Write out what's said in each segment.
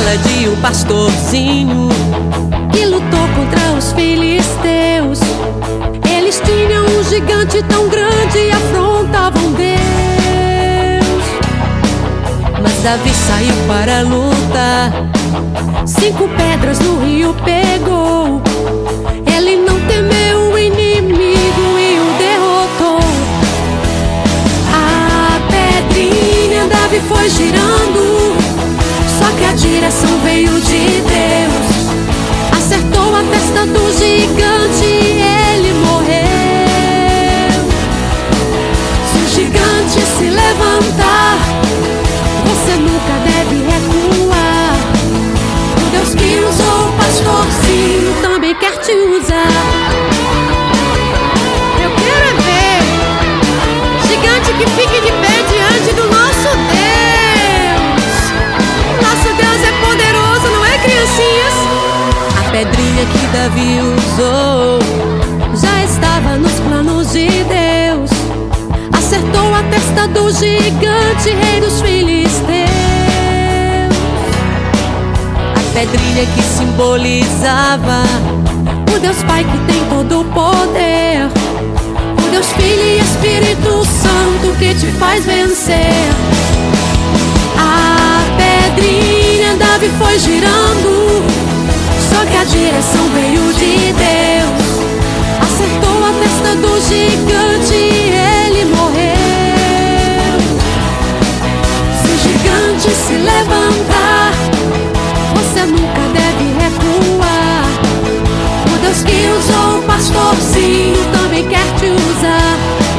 fala de um pastorzinho que lutou contra os filisteus. Eles tinham um gigante tão grande e afrontavam Deus. Mas Davi saiu para lutar. 5 pedras no rio pegou. Ele não temeu o inimigo e o derrotou. A pedrinha Davi foi girando, só que a direção veio de Deus. Acertou a testa do gigante e ele morreu. Se o gigante se levantar, você nunca deve recuar. O Deus que usou o pastorzinho também quer te usar. Eu quero é ver gigante que fique de pé diante do nosso Deus. Nosso Deus é poderoso, não é, criancinhas? A pedrinha que Davi usou Já estava nos planos de Deus. Acertou a testa do gigante, rei dos filisteus. a pedrinha que simbolizava O Deus Pai que tem todo o poder, o Deus Filho e Espírito Santo que te faz vencer. A pedrinha Davi foi girando, só que a direção veio de Deus. Acertou a testa do gigante e ele morreu. Se o gigante se levantar, você nunca deve recuar. O Deus que usou o pastorzinho também quer te usar.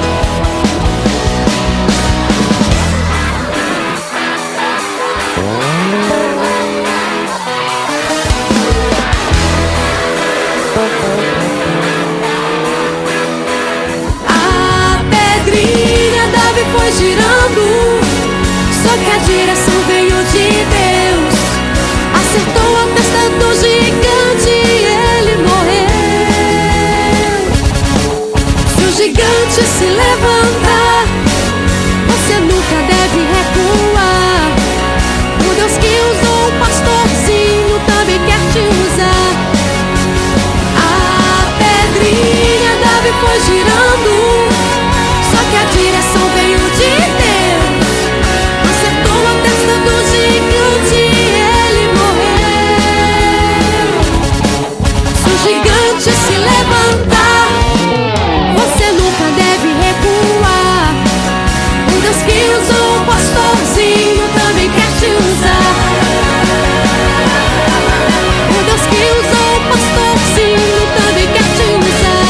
A pedrinha Davi foi girando, só que a direção veio de Deus. Acertou a testa do gigante e ele morreu. Se o gigante se levantar, você nunca deve recuar. O Deus que usou o pastorzinho também quer te usar. A pedrinha Davi foi girando, só que a direção veio de Deus. Acertou a testa do gigante e ele morreu. Se o gigante se levantar, você nunca deve recuar. O Deus que usou o pastorzinho também quer te usar. O Deus que usou o pastorzinho também quer te usar.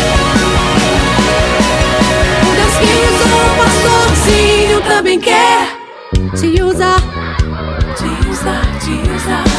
O Deus que usou o pastorzinho também quer te usar. Te usar, te usar.